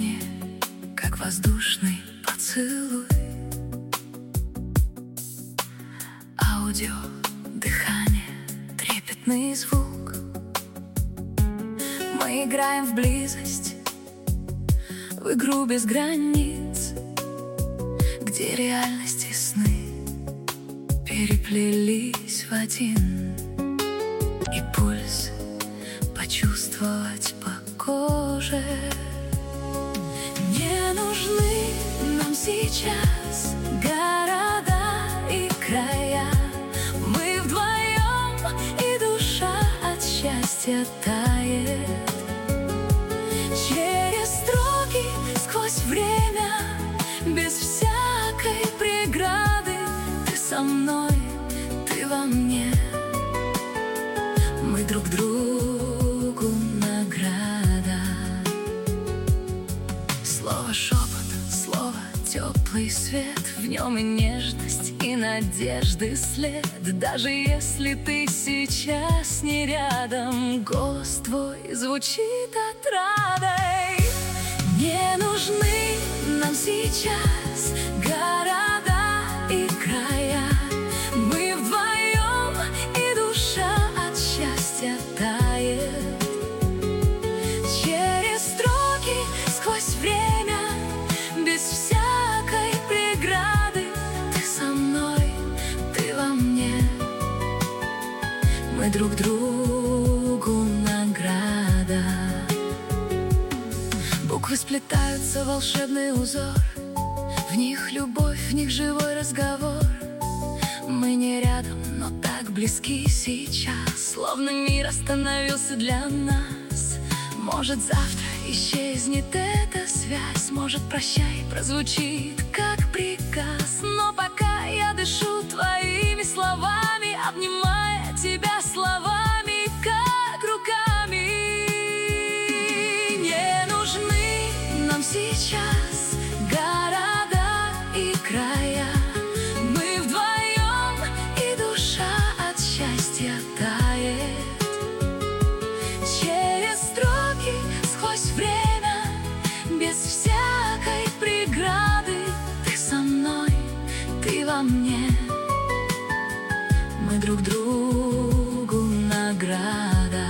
времени, как воздушный поцелуй. Аудио, дыхание, трепетный звук. Мы играем в близость, в игру без границ, где реальность и сны переплелись в один. И пульс почувствовать по коже. Не нужны нам сейчас города и края. Мы вдвоем, и душа от счастья тает. Через строки, сквозь время, без всякой преграды. Ты со мной, ты во мне. Мы друг другу награда. Слово шепот, слово теплый свет, в нем и нежность, и надежды след. Даже если ты сейчас не рядом, голос твой звучит отрадой. Не нужны нам сейчас города и края. Мы вдвоем, и душа от счастья тает. Через строки, сквозь время, без всякой преграды. Ты со мной, ты во мне. Мы друг другу награда. Буквы сплетаются в волшебный узор, в них любовь, в них живой разговор. Мы не рядом, но так близки сейчас, словно мир остановился для нас. Может, завтра исчезнет эта связь, может, прощай прозвучит как приказ. Но пока я дышу твоими словами, обнимая тебя словами, как руками. Не нужны нам сейчас города и края. Мы вдвоем, и душа от счастья тает. Через строки, сквозь время, без всякой преграды. Ты со мной, ты во мне. Мы друг другу награда.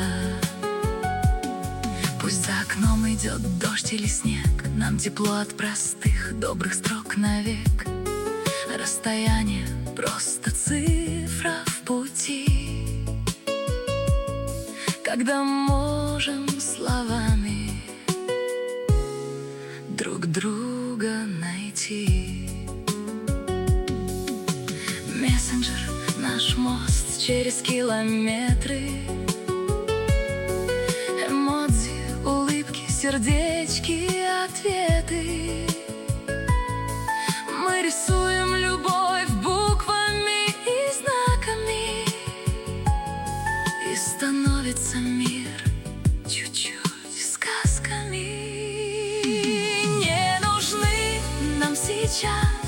Пусть за окном идет дождь или снег, нам тепло от простых, добрых строк навек. Расстояние просто цифра в пути, когда можем словами друг друга найти. Мессенджер — наш мост через километры. Эмодзи, улыбки, сердечки, ответы. Мы рисуем любовь буквами и знаками, и становится мир чуть-чуть сказками. Не нужны нам сейчас